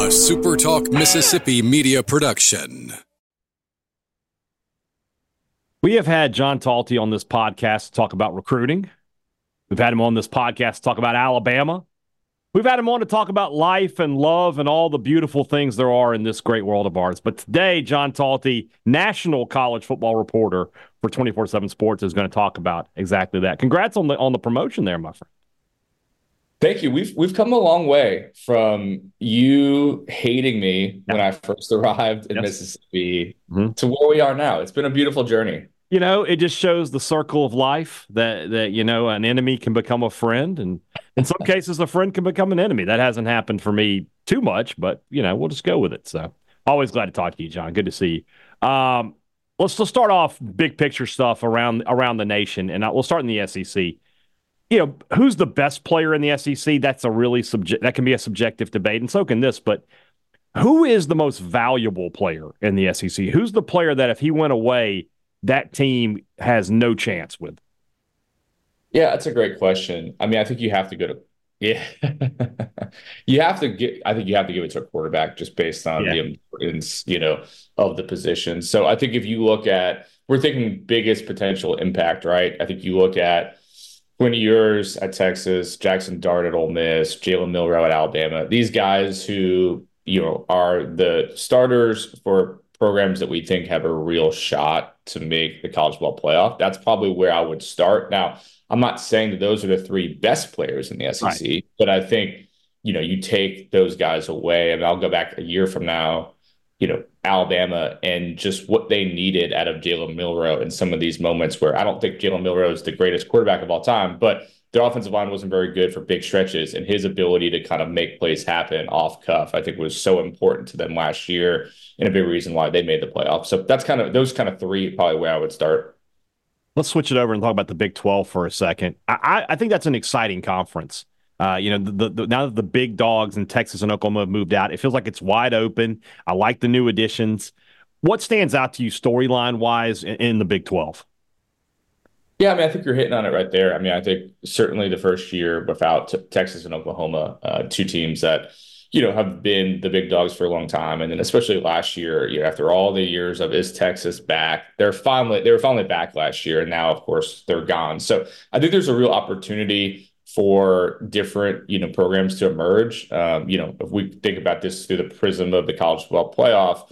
SuperTalk Mississippi media production. We have had John Talty on this podcast to talk about recruiting. We've had him on this podcast to talk about Alabama. We've had him on to talk about life and love and all the beautiful things there are in this great world of ours. But today, John Talty, national college football reporter for 24/7 Sports, is going to talk about exactly that. Congrats on the promotion there, my friend. Thank you. We've come a long way from you hating me when I first arrived in Mississippi to where we are now. It's been a beautiful journey. You know, it just shows the circle of life that you know, an enemy can become a friend, and in some cases, a friend can become an enemy. That hasn't happened for me too much, but you know, we'll just go with it. So, always glad to talk to you, John. Good to see you. Let's start off big picture stuff around the nation, and we'll start in the SEC. You know, who's the best player in the SEC? That's a really that can be a subjective debate, and so can this. But who is the most valuable player in the SEC? Who's the player that if he went away, that team has no chance with? Yeah, that's a great question. I mean, I think you have to go to you have to get. I think you have to give it to a quarterback just based on the importance, of the position. So I think if you look at, we're thinking biggest potential impact, right? I think you look at Quinn Ewers at Texas, Jackson Dart at Ole Miss, Jalen Milroe at Alabama. These guys who, are the starters for programs that we think have a real shot to make the college football playoff. That's probably where I would start. Now, I'm not saying that those are the three best players in the SEC, right, but I think, you take those guys away, and I'll go back a year from now, Alabama and just what they needed out of Jalen Milroe in some of these moments where I don't think Jalen Milroe is the greatest quarterback of all time, but their offensive line wasn't very good for big stretches, and his ability to kind of make plays happen off cuff, I think, was so important to them last year and a big reason why they made the playoffs. So that's those three probably where I would start. Let's switch it over and talk about the Big 12 for a second. I think that's an exciting conference. Now that the big dogs in Texas and Oklahoma have moved out, it feels like it's wide open. I like the new additions. What stands out to you storyline-wise in the Big 12? Yeah, I mean, I think you're hitting on it right there. I mean, I think certainly the first year without Texas and Oklahoma, two teams that, have been the big dogs for a long time. And then especially last year, after all the years of is Texas back, they were finally back last year. And now, of course, they're gone. So I think there's a real opportunity for different, programs to emerge. If we think about this through the prism of the college football playoff,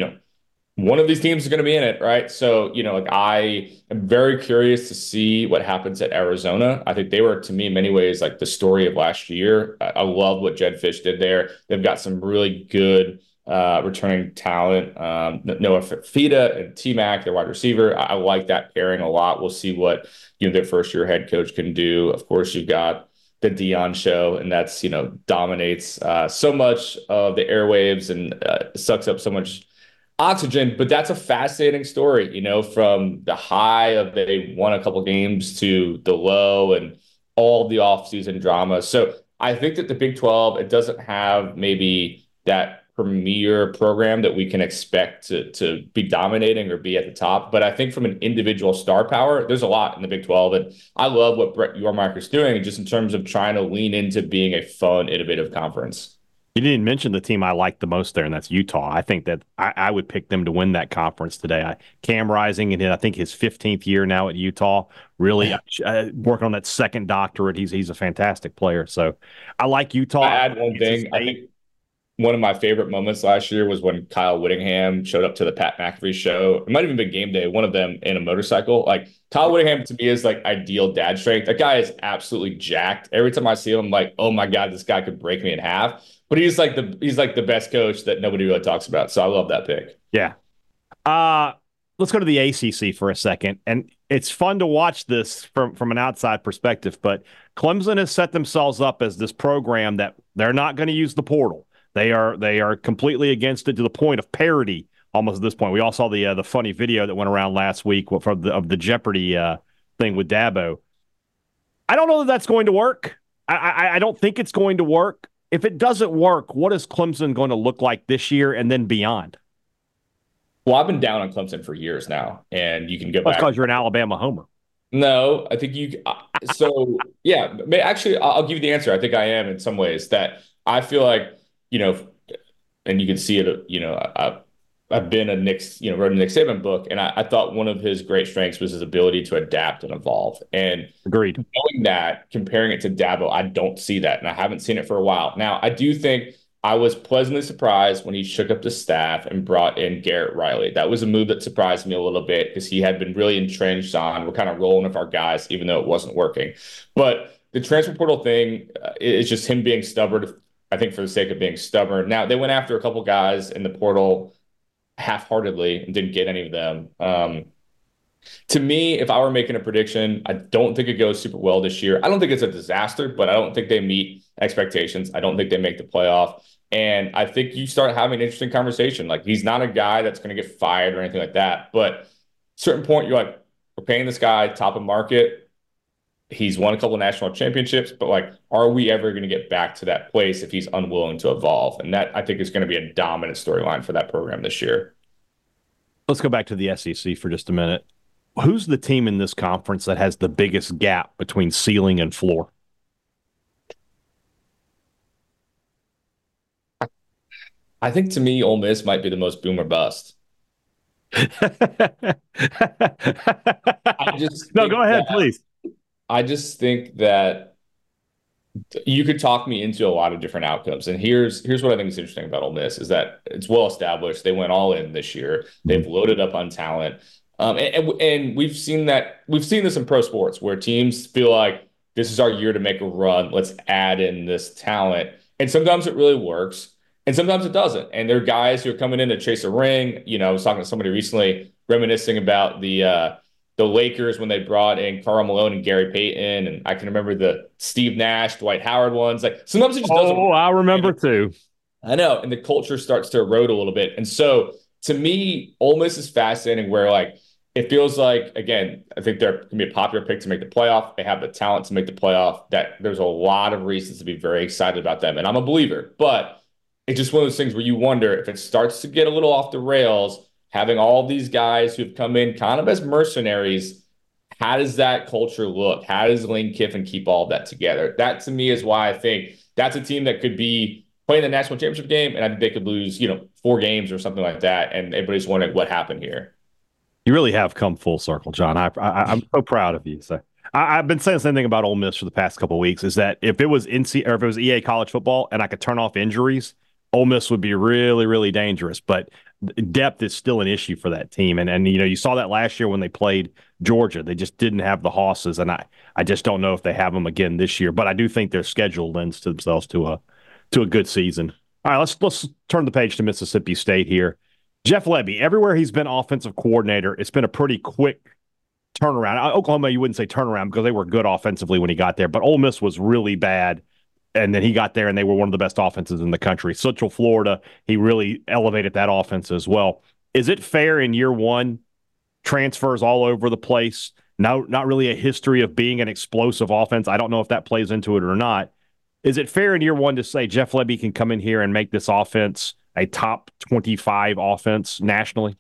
one of these teams is going to be in it, right? So, I am very curious to see what happens at Arizona. I think they were, to me, in many ways, like the story of last year. I love what Jedd Fisch did there. They've got some really good returning talent. Noah Fifita and T-Mac, their wide receiver. I like that pairing a lot. We'll see what, their first-year head coach can do. Of course, you've got the Deion show, and that's, dominates so much of the airwaves and sucks up so much oxygen, but that's a fascinating story, from the high of they won a couple games to the low and all the offseason drama. So I think that the Big 12, it doesn't have maybe that premier program that we can expect to be dominating or be at the top. But I think from an individual star power, there's a lot in the Big 12. And I love what Brett Yormark is doing just in terms of trying to lean into being a fun, innovative conference. You didn't mention the team I like the most there, and that's Utah. I think that I would pick them to win that conference today. Cam Rising, and I think his 15th year now at Utah, really working on that second doctorate. He's a fantastic player. So I like Utah. I add one thing. I think one of my favorite moments last year was when Kyle Whittingham showed up to the Pat McAfee show. It might have even been game day, one of them in a motorcycle. Like, Kyle Whittingham to me is like ideal dad strength. That guy is absolutely jacked. Every time I see him, I'm like, oh my God, this guy could break me in half. But he's like the best coach that nobody really talks about. So I love that pick. Yeah. Let's go to the ACC for a second. And it's fun to watch this from an outside perspective, but Clemson has set themselves up as this program that they're not going to use the portal. They are completely against it to the point of parody almost at this point. We all saw the funny video that went around last week of the Jeopardy thing with Dabo. I don't know that that's going to work. I don't think it's going to work. If it doesn't work, what is Clemson going to look like this year and then beyond? Well, I've been down on Clemson for years now, and you can get back. Because you're an Alabama homer. No, I think you. So yeah, actually, I'll give you the answer. I think I am in some ways. That I feel like and you can see it, I've been a Nick's, wrote a Nick Saban book, and I thought one of his great strengths was his ability to adapt and evolve. And Agreed. knowing that, comparing it to Dabo, I don't see that, and I haven't seen it for a while. Now, I do think I was pleasantly surprised when he shook up the staff and brought in Garrett Riley. That was a move that surprised me a little bit because he had been really entrenched on, we're kind of rolling with our guys, even though it wasn't working. But the transfer portal thing is just him being stubborn, I think, for the sake of being stubborn. Now, they went after a couple guys in the portal half-heartedly and didn't get any of them. To me, if I were making a prediction, I don't think it goes super well this year. I don't think it's a disaster, but I don't think they meet expectations. I don't think they make the playoff. And I think you start having an interesting conversation. Like, he's not a guy that's going to get fired or anything like that. But at a certain point, you're like, we're paying this guy top of market. He's won a couple of national championships, but like, are we ever going to get back to that place if he's unwilling to evolve? And that, I think, is going to be a dominant storyline for that program this year. Let's go back to the SEC for just a minute. Who's the team in this conference that has the biggest gap between ceiling and floor? I think, to me, Ole Miss might be the most boom or bust. No, go ahead, please. I just think that you could talk me into a lot of different outcomes. And here's what I think is interesting about Ole Miss is that it's well established. They went all in this year. They've loaded up on talent. And we've seen this in pro sports where teams feel like this is our year to make a run. Let's add in this talent. And sometimes it really works. And sometimes it doesn't. And there are guys who are coming in to chase a ring. I was talking to somebody recently reminiscing about the Lakers when they brought in Karl Malone and Gary Payton. And I can remember the Steve Nash, Dwight Howard ones. Like, sometimes it just doesn't work. Oh, I remember too. I know. And the culture starts to erode a little bit. And so, to me, Ole Miss is fascinating where, like, it feels like, again, I think they're going to be a popular pick to make the playoff. They have the talent to make the playoff. That there's a lot of reasons to be very excited about them. And I'm a believer. But it's just one of those things where you wonder if it starts to get a little off the rails, having all these guys who've come in kind of as mercenaries, how does that culture look? How does Lane Kiffin keep all of that together? That, to me, is why I think that's a team that could be playing the national championship game, and I think they could lose, 4 games or something like that, and everybody's wondering what happened here. You really have come full circle, John. I'm so proud of you. So I've been saying the same thing about Ole Miss for the past couple of weeks, is that if it was EA college football and I could turn off injuries, Ole Miss would be really, really dangerous. But depth is still an issue for that team. And you saw that last year when they played Georgia. They just didn't have the hosses, and I just don't know if they have them again this year. But I do think their schedule lends to themselves to a good season. All right, let's turn the page to Mississippi State here. Jeff Lebby, everywhere he's been offensive coordinator, it's been a pretty quick turnaround. Oklahoma, you wouldn't say turnaround because they were good offensively when he got there, but Ole Miss was really bad. And then he got there, and they were one of the best offenses in the country. Central Florida, he really elevated that offense as well. Is it fair in year one, transfers all over the place, not really a history of being an explosive offense? I don't know if that plays into it or not. Is it fair in year one to say Jeff Lebby can come in here and make this offense a top 25 offense nationally?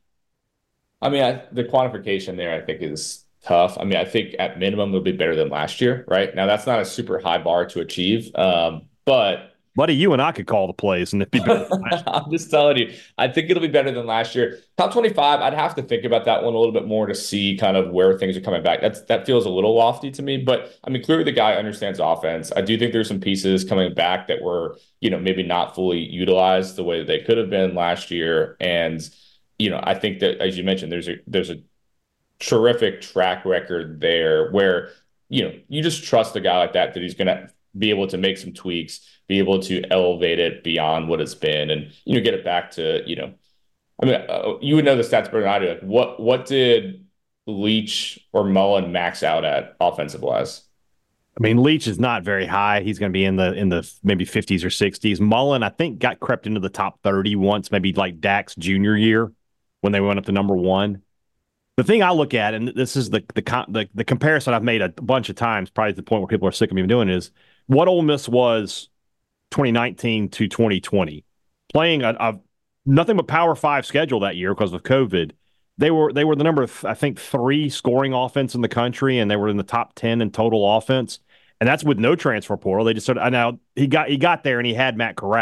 I mean, the quantification there, I think, is tough. I mean, I think at minimum it'll be better than last year, right? Now, that's not a super high bar to achieve, but buddy, you and I could call the plays, and it'd be better than last year. I'm just telling you, I think it'll be better than last year. Top 25, I'd have to think about that one a little bit more to see kind of where things are coming back. That feels a little lofty to me, but I mean, clearly the guy understands offense. I do think there's some pieces coming back that were, maybe not fully utilized the way that they could have been last year. And, I think that, as you mentioned, there's a terrific track record there where, you just trust a guy like that he's going to be able to make some tweaks, be able to elevate it beyond what it's been, and get it back to I mean, you would know the stats better than I do. Like, what did Leach or Mullen max out at offensive wise? I mean, Leach is not very high. He's going to be in the maybe 50s or 60s. Mullen, I think, got crept into the top 30 once, maybe like Dak's junior year when they went up to number 1. The thing I look at, and this is the comparison I've made a bunch of times, probably to the point where people are sick of me doing, is what Ole Miss was 2019 to 2020, playing a nothing but Power 5 schedule that year because of COVID. They were the number, I think, 3 scoring offense in the country, and they were in the top 10 in total offense. And that's with no transfer portal. They just started. Now he got there, and he had Matt Corral,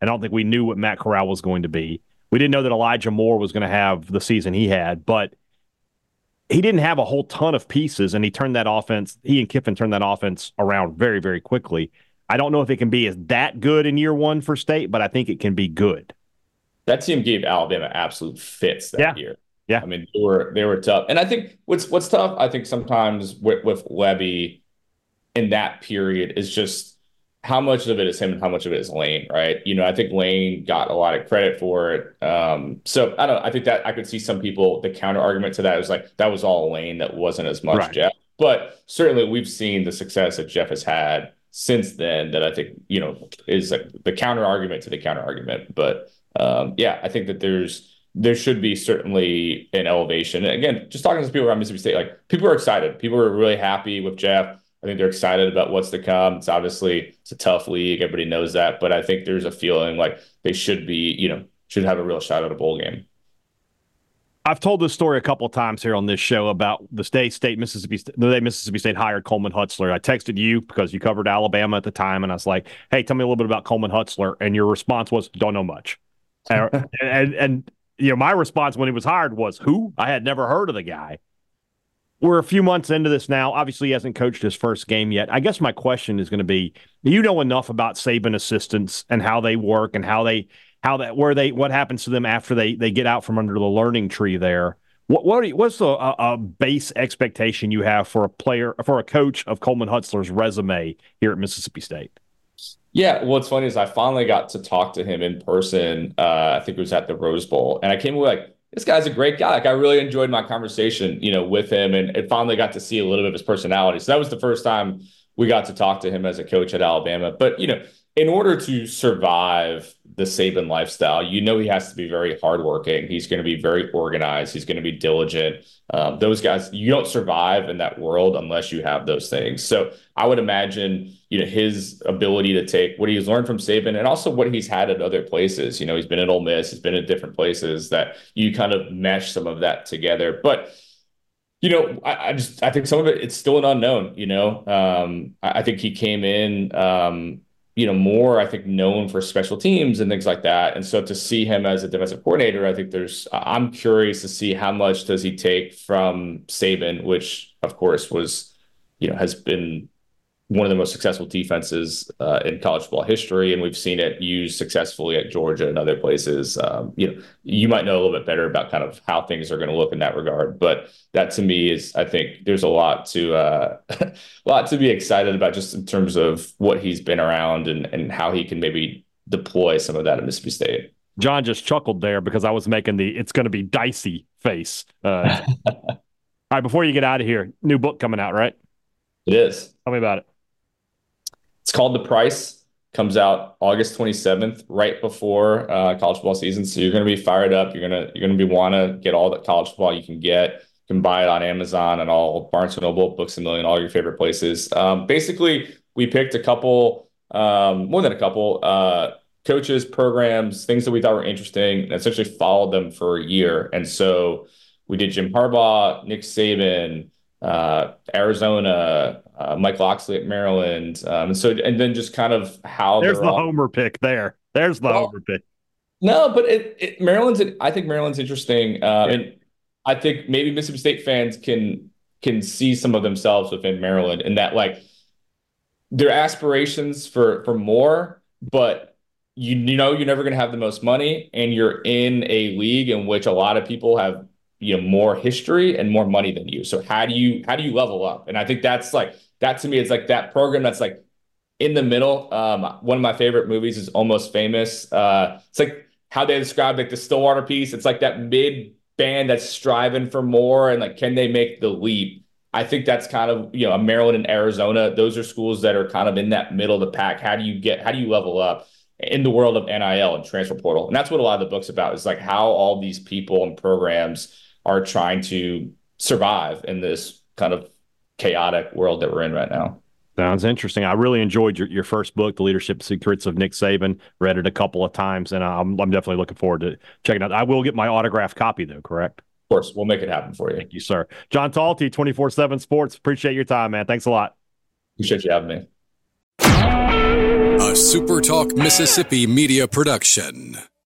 I don't think we knew what Matt Corral was going to be. We didn't know that Elijah Moore was going to have the season he had, but he didn't have a whole ton of pieces, and he and Kiffin turned that offense around very, very quickly. I don't know if it can be as that good in year one for State, but I think it can be good. That team gave Alabama absolute fits that year. Yeah. I mean, they were tough. And I think what's tough, I think sometimes with Lebby in that period is just how much of it is him and how much of it is Lane, right? I think Lane got a lot of credit for it. So I don't know. I think that I could see some people, the counter argument to that was like, that was all Lane. That wasn't as much Jeff. But certainly we've seen the success that Jeff has had since then that I think, is like the counter argument to the counter argument. But I think that there should be certainly an elevation. And again, just talking to people around Mississippi State, like people are excited. People are really happy with Jeff. I think they're excited about what's to come. It's a tough league. Everybody knows that. But I think there's a feeling like they should be, should have a real shot at a bowl game. I've told this story a couple of times here on this show about the day Mississippi State hired Coleman Hutzler. I texted you because you covered Alabama at the time, and I was like, hey, tell me a little bit about Coleman Hutzler. And your response was, don't know much. and my response when he was hired was, who? I had never heard of the guy. We're a few months into this now. Obviously, he hasn't coached his first game yet. I guess my question is going to be, you know enough about Saban assistants and how they work and what happens to them after they get out from under the learning tree there. What's a base expectation you have for a coach of Coleman Hutzler's resume here at Mississippi State? Yeah, what's funny is I finally got to talk to him in person. I think it was at the Rose Bowl, and I came away like, this guy's a great guy. Like I really enjoyed my conversation, with him, and finally got to see a little bit of his personality. So that was the first time we got to talk to him as a coach at Alabama. But in order to survive the Saban lifestyle, he has to be very hardworking. He's going to be very organized. He's going to be diligent. Those guys, you don't survive in that world unless you have those things. So I would imagine, his ability to take what he's learned from Saban and also what he's had at other places. He's been at Ole Miss, he's been at different places that you kind of mesh some of that together. But I think some of it's still an unknown. I think he came in, more, I think, known for special teams and things like that. And so to see him as a defensive coordinator, I think I'm curious to see how much does he take from Saban, which of course was, has been one of the most successful defenses in college football history. And we've seen it used successfully at Georgia and other places. You might know a little bit better about kind of how things are going to look in that regard. But that to me is, I think there's a lot to be excited about just in terms of what he's been around and how he can maybe deploy some of that at Mississippi State. John just chuckled there because I was making it's going to be dicey face. All right, before you get out of here, new book coming out, right? It is. Tell me about it. It's called The Price. Comes out August 27th, right before college football season. So you're going to be fired up. You're going to want to get all the college football you can get. You can buy it on Amazon and all Barnes & Noble, Books A Million, all your favorite places. Basically, we picked a couple, more than a couple, coaches, programs, things that we thought were interesting, and essentially followed them for a year. And so we did Jim Harbaugh, Nick Saban, Arizona, Mike Locksley at Maryland. And then just kind of how there's the homer pick there. There's the homer pick. No, but I think Maryland's interesting. And I think maybe Mississippi State fans can see some of themselves within Maryland and that like their aspirations for more, but you're never going to have the most money, and you're in a league in which a lot of people have more history and more money than you. So how do you level up? And I think that's like, that to me, it's like that program that's like in the middle. One of my favorite movies is Almost Famous. It's like how they describe like the Stillwater piece. It's like that mid band that's striving for more and like, can they make the leap? I think that's kind of, Maryland and Arizona. Those are schools that are kind of in that middle of the pack. How do you level up in the world of NIL and transfer portal? And that's what a lot of the book's about, is like how all these people and programs are trying to survive in this kind of chaotic world that we're in right now. Sounds interesting. I really enjoyed your first book, The Leadership Secrets of Nick Saban. Read it a couple of times, and I'm definitely looking forward to checking it out. I will get my autographed copy, though, correct? Of course. We'll make it happen for you. Thank you, sir. John Talty, 24/7 Sports. Appreciate your time, man. Thanks a lot. Appreciate you having me. SuperTalk Mississippi media production.